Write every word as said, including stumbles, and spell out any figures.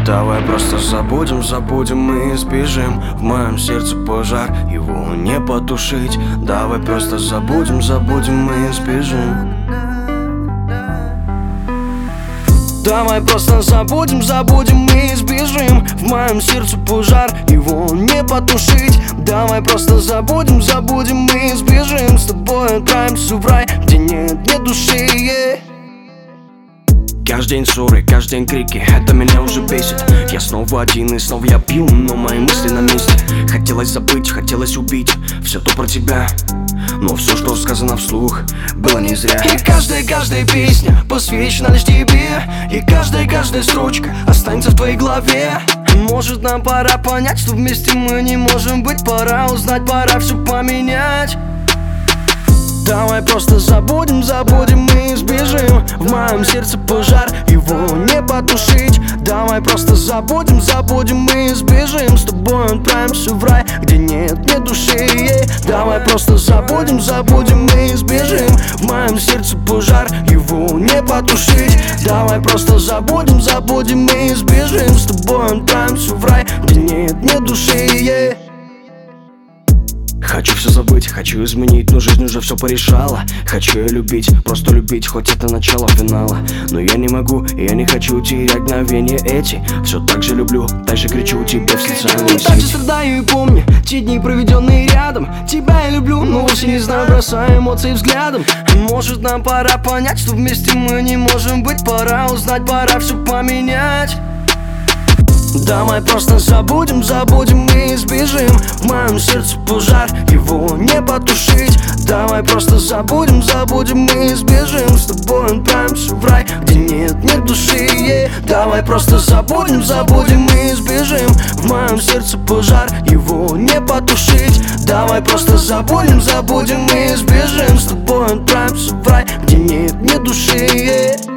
Давай просто забудем, забудем и сбежим. В моем сердце пожар, его не потушить. Давай просто забудем, забудем и сбежим. Давай просто забудем, забудем и сбежим. В моем сердце пожар, его не потушить. Давай просто забудем, забудем и сбежим. С тобой отправимся в рай, где нет ни души, yeah. Каждый день ссоры, каждый день крики, это меня уже бесит. Я снова один и снова я пью, но мои мысли на месте. Хотелось забыть, хотелось убить, все то про тебя. Но все, что сказано вслух, было не зря. И каждая, каждая песня посвящена лишь тебе. И каждая, каждая строчка останется в твоей голове. Может, нам пора понять, что вместе мы не можем быть. Пора узнать, пора все поменять. Давай просто забудем, забудем и сбежим. В моем сердце пожар, его не потушить. Давай просто забудем, забудем и сбежим. С тобой отправимся в рай, где нет ни души, yeah. Давай просто забудем, забудем и сбежим. В моем сердце пожар, его не потушить. Давай просто забудем, забудем и сбежим. С тобой отправимся в рай, где нет ни души, yeah. Хочу все забыть, хочу изменить, но жизнь уже все порешала. Хочу я любить, просто любить, хоть это начало финала. Но я не могу, я не хочу терять мгновения эти. Все так же люблю, так же кричу тебе в социальной сети. Так же страдаю и помню те дни, проведенные рядом. Тебя я люблю, но вовсе не знаю, бросаю эмоции взглядом. Может, нам пора понять, что вместе мы не можем быть. Пора узнать, пора все поменять. Давай просто забудем, забудем и сбежим. В моем сердце пожар, его не потушить. Давай просто забудем, забудем и сбежим. С тобой отправимся в рай, где нет ни души, yeah. Давай просто забудем, забудем и сбежим. В моем сердце пожар, его не потушить. Давай просто забудем, забудем и сбежим. С тобой отправимся в рай, где нет ни души, yeah.